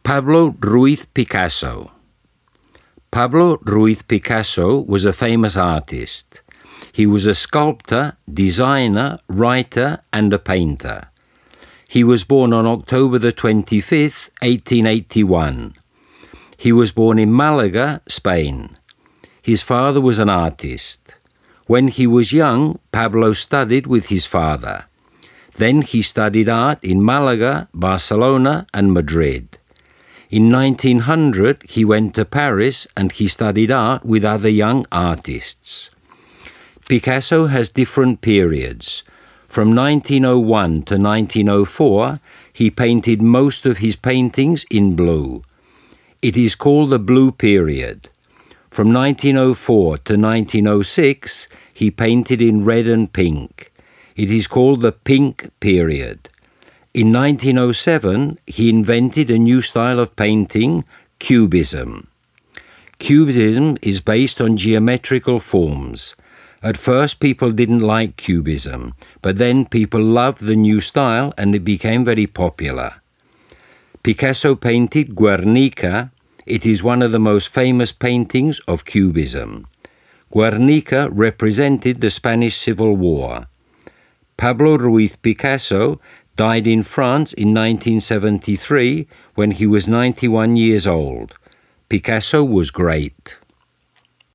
Pablo Ruiz Picasso. Pablo Ruiz Picasso was a famous artist. He was a sculptor, designer, writer, and a painter. He was born on October the 25th, 1881. He was born in Malaga, Spain. His father was an artist. When he was young, Pablo studied with his father. Then he studied art in Malaga, Barcelona, and Madrid. In 1900, he went to Paris and he studied art with other young artists. Picasso has different periods. From 1901 to 1904, he painted most of his paintings in blue. It is called the Blue Period. From 1904 to 1906, he painted in red and pink. It is called the Pink Period. In 1907, he invented a new style of painting, Cubism. Cubism is based on geometrical forms. At first, people didn't like Cubism, but then people loved the new style and it became very popular. Picasso painted Guernica. It is one of the most famous paintings of Cubism. Guernica represented the Spanish Civil War. Pablo Ruiz Picasso died in France in 1973 when he was 91 years old. Picasso was great.